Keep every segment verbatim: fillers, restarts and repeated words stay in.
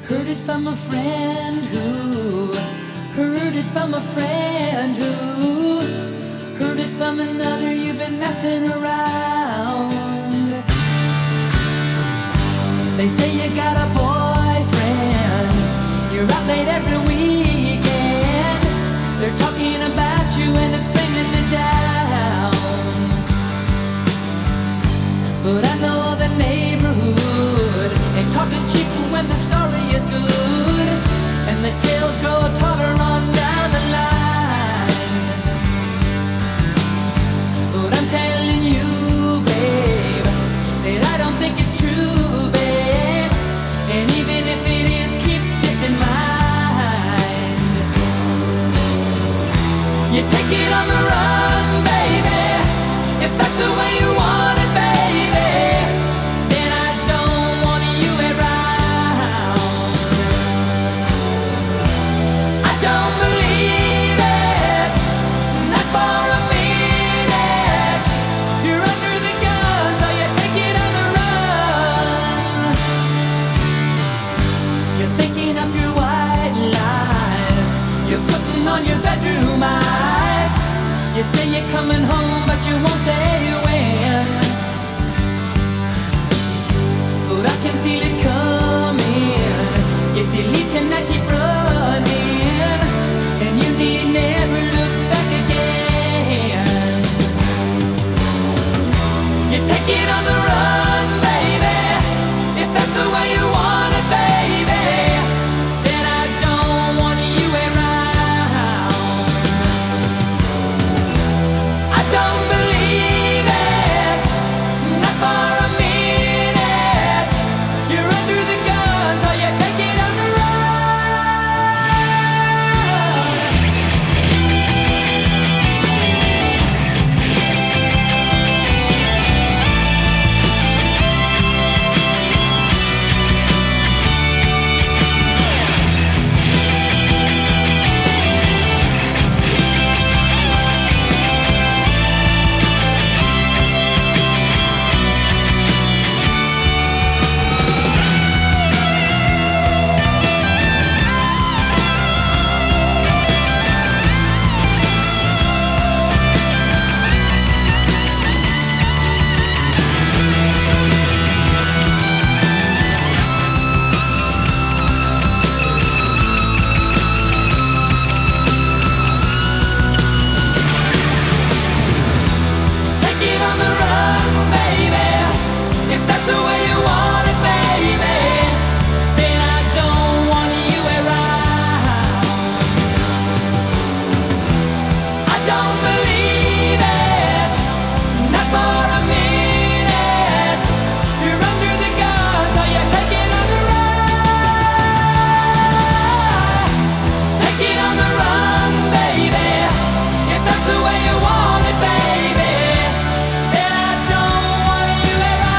Heard it from a friend who heard it from a friend who heard it from another. You've been messing around. They say you got a boyfriend, you're out late every weekend. They're talking about you and it's bringing me down. But I know the neighborhood, and talk is cheap when the story is good, and the tales grow taller on down the line. But I'm telling you, babe, that I don't think it's true, babe. And even if it is, keep this in mind. You take it on the run, baby, if that's the way you want it, baby. Then I don't want you around. I don't believe it, not for a minute. You're under the gun, so you take it on the run. You're thinking up your white lies, you're putting on your bedroom eyes. You say you're coming home, but you won't say when. But I can feel it coming. If you leave tonight, keep running, and you need never look back again. You take it on the run, baby, if that's the way you want it, baby. Then I don't want you around. I don't believe it, not for a minute. You're under the gun, so you take it on the run. Take it on the run, baby, if that's the way you want it, baby. Then I don't want you around. I don't believe it, not for a minute. You're under the gun, so you take it on the run. Take it on the run, baby, if that's the way you want it, baby. Then I don't want you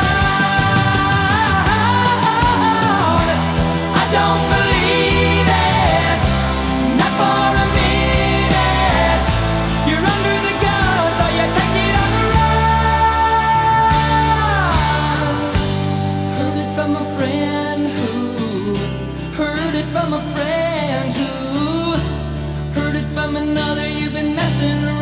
around. I don't believe it, not for a minute. You're under the gun, so you take it on the run. Heard it from a friend who heard it from a friend who heard it from another. You've been messing around.